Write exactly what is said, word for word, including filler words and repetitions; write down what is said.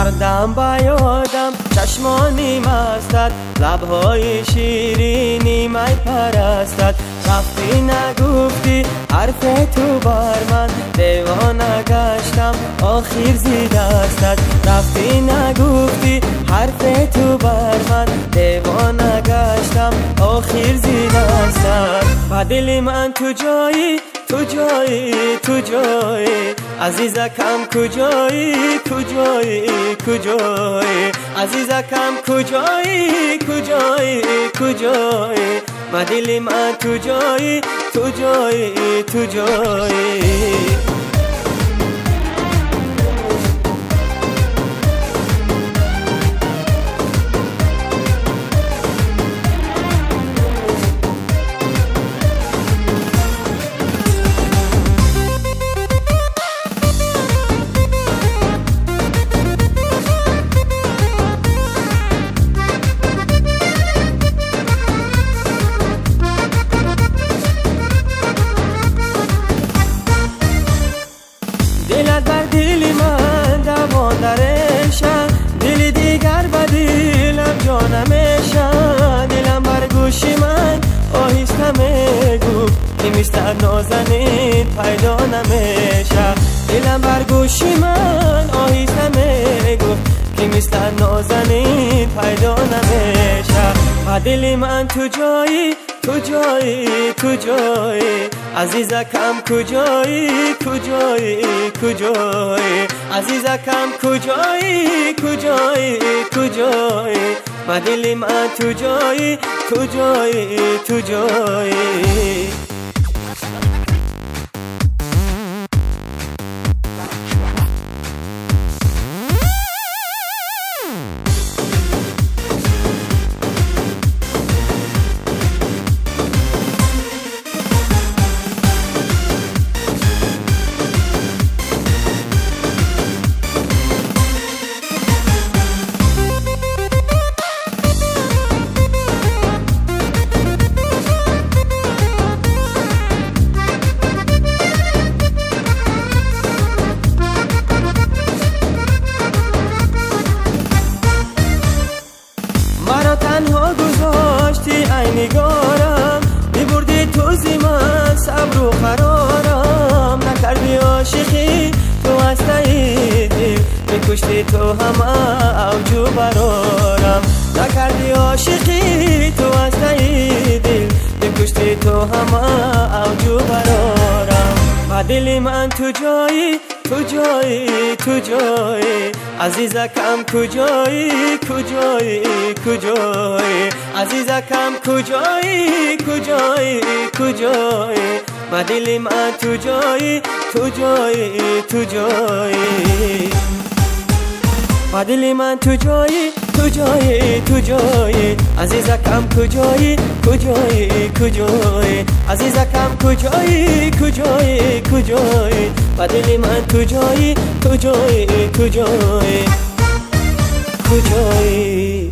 هر دم با یادم چشمانی مستت، لبهای شیرینی می پرستد. رفتی نگفتی حرف تو بر من، دیوانه گشتم آخر زی دستت. رفتی نگفتی حرف تو بر من، دیوانه گشتم آخر زی دستت. با دل من تو جایی، تو جایی، تو جایی عزیزکم، کجایی کجایی کجایی عزیزکم، کجایی کجایی کجایی با دل من تو جایی، تو جایی، تو جایی. دلت بر دل من دوان درشن، دل دیگر با دلم جانمشن. دلم بر گوشی من آهسته میگو که مثل نازنین پیدا نمیشه. دلم بر گوشی من آهسته میگو که مثل نازنین پیدا نمیشه. با دل من تو جایی، تو جایی، تو جایی عزیزکم، کجایی کجایی کجایی عزیزکم، کجایی کجایی کجایی با دل من تو جایی، تو جایی، تو جایی. مرا تنها گذاشتی ای نگارم، میبردی تو زی من صبر و قرارم. نکردی عاشقی تو هستی دل، میکشتی تو همه اوجو برارم. نکردی عاشقی تو هستی دل، میکشتی تو همه اوجو برارم. با دل من تو جایی، تو جایی، تو جایی عزیزکم، کجایی کجایی کجایی عزیزکم، کجایی کجایی کجایی با دل من تو جایی، تو جایی، تو جایی با دل من تو جایی، تو جایی، تو جایی عزیزکم، کجایی کجایی کجایی عزیزکم، کجایی کجایی کجایی با دل من تو جایی، تو جایی، تو جایی کجایی.